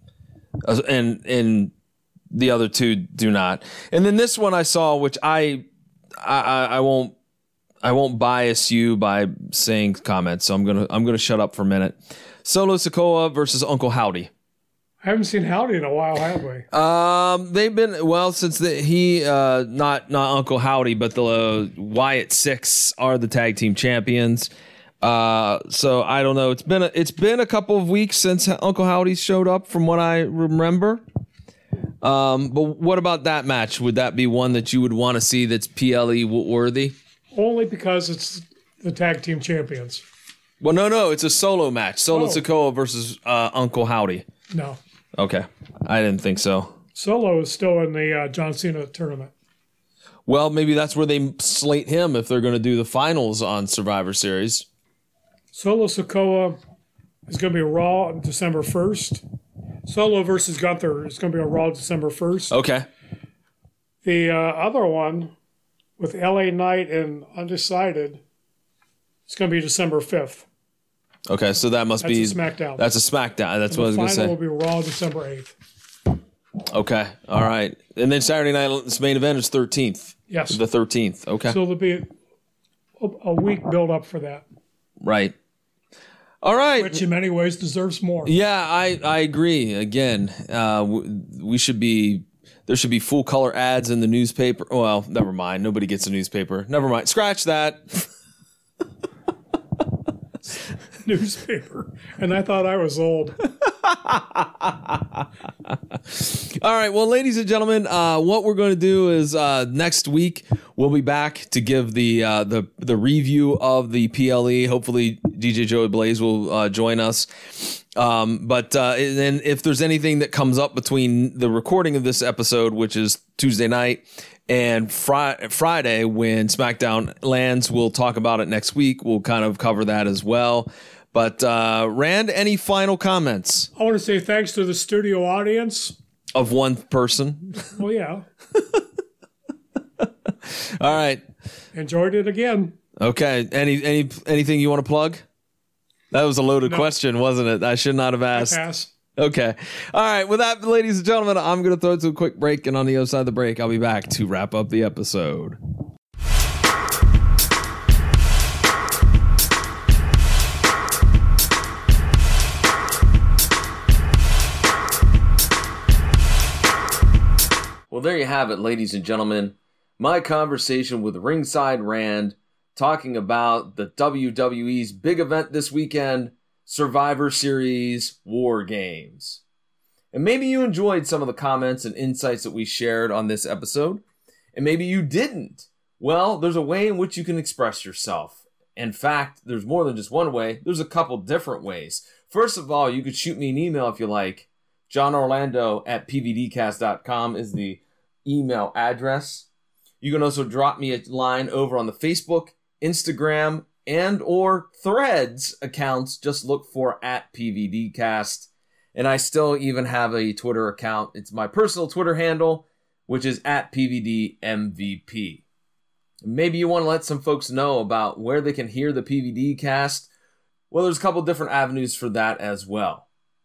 Uh, and and the other two do not. And then this one I saw, which I, I, I I won't, I won't bias you by saying comments. So I'm gonna, I'm gonna shut up for a minute. Solo Sikoa versus Uncle Howdy. I haven't seen Howdy in a while, have we? Um, they've been well since the, he uh not not Uncle Howdy, but the uh, Wyatt Six are the tag team champions. Uh, so I don't know. It's been a, it's been a couple of weeks since Uncle Howdy showed up, from what I remember. Um, but what about that match? Would that be one that you would want to see that's P L E worthy? Only because it's the tag team champions. Well, no, no, it's a solo match. Solo Oh. Sikoa versus uh, Uncle Howdy. No. Okay, I didn't think so. Solo is still in the uh, John Cena tournament. Well, maybe that's where they slate him if they're going to do the finals on Survivor Series. Solo Sikoa is going to be Raw on December first. Solo versus Gunther is going to be on Raw December first. Okay. The uh, other one with L A Knight and Undecided, it's going to be December fifth. Okay, so that must That's be a SmackDown. That's a SmackDown. That's what I was The going to final say. will be Raw December eighth. Okay, all right. And then Saturday night, this main event is thirteenth. Yes. The thirteenth. Okay, So there'll be a, a week build up for that, right. All right. which in many ways deserves more. Yeah, I, I agree. Again, uh, w- we should be there should be full color ads in the newspaper. Well, never mind. Nobody gets a newspaper. Never mind. Scratch that. Newspaper. And I thought I was old. All right, well, ladies and gentlemen, uh, what we're going to do is uh, next week we'll be back to give the uh, the the review of the P L E. Hopefully, D J Joey Blaze will uh, join us. Um, but uh, then, if there's anything that comes up between the recording of this episode, which is Tuesday night, and fri- Friday when SmackDown lands, we'll talk about it next week. We'll kind of cover that as well. But uh, Rand, any final comments? I want to say thanks to the studio audience. Of one person? Well, yeah. All right. Enjoyed it again. Okay. Any any anything you want to plug? That was a loaded No. question, wasn't it? I should not have asked. Pass. Okay. All right. With that, ladies and gentlemen, I'm going to throw it to a quick break. And on the other side of the break, I'll be back to wrap up the episode. Well, there you have it, ladies and gentlemen. My conversation with Ringside Rand, talking about the W W E's big event this weekend, Survivor Series War Games. And maybe you enjoyed some of the comments and insights that we shared on this episode, and maybe you didn't. Well, there's a way in which you can express yourself. In fact, there's more than just one way. There's a couple different ways. First of all, you could shoot me an email if you like. John Orlando at P V D cast dot com is the email address. You can also drop me a line over on the Facebook, Instagram, and or Threads accounts. Just look for at P V D cast. And I still even have a Twitter account. It's my personal Twitter handle, which is at P V D M V P. Maybe you want to let some folks know about where they can hear the P V D cast. Well, there's a couple different avenues for that as well.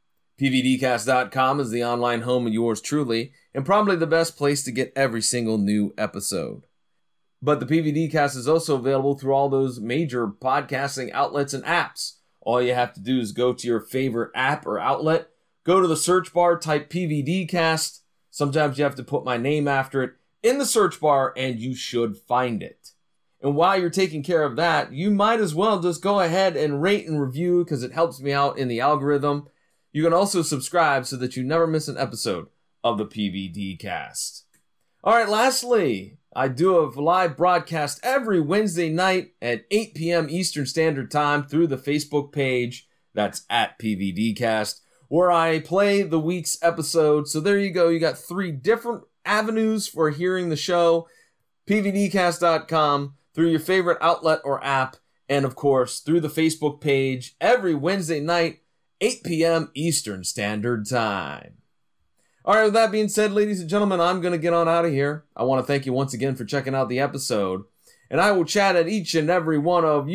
P V D cast dot com is the online home of yours truly, and probably the best place to get every single new episode. But the P V D cast is also available through all those major podcasting outlets and apps. All you have to do is go to your favorite app or outlet, go to the search bar, type P V D cast. Sometimes you have to put my name after it in the search bar, and you should find it. And while you're taking care of that, you might as well just go ahead and rate and review, because it helps me out in the algorithm. You can also subscribe so that you never miss an episode of the P V D cast. All right, lastly, I do a live broadcast every Wednesday night at eight p.m. Eastern Standard Time through the Facebook page. That's at P V D cast, where I play the week's episode. So there you go. You got three different avenues for hearing the show. P V D cast dot com, through your favorite outlet or app, and of course, through the Facebook page every Wednesday night, eight p.m. Eastern Standard Time. All right, with that being said, ladies and gentlemen, I'm going to get on out of here. I want to thank you once again for checking out the episode, and I will chat at each and every one of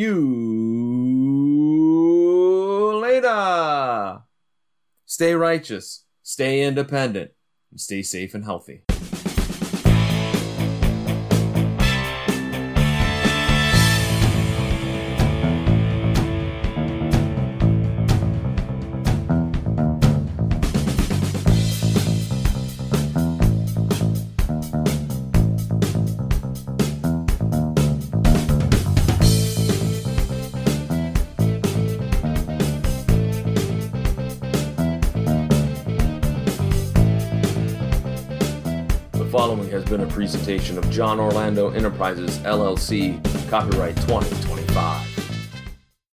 you later. Stay righteous, stay independent, and stay safe and healthy. The following has been a presentation of John Orlando Enterprises, L L C, copyright twenty twenty-five.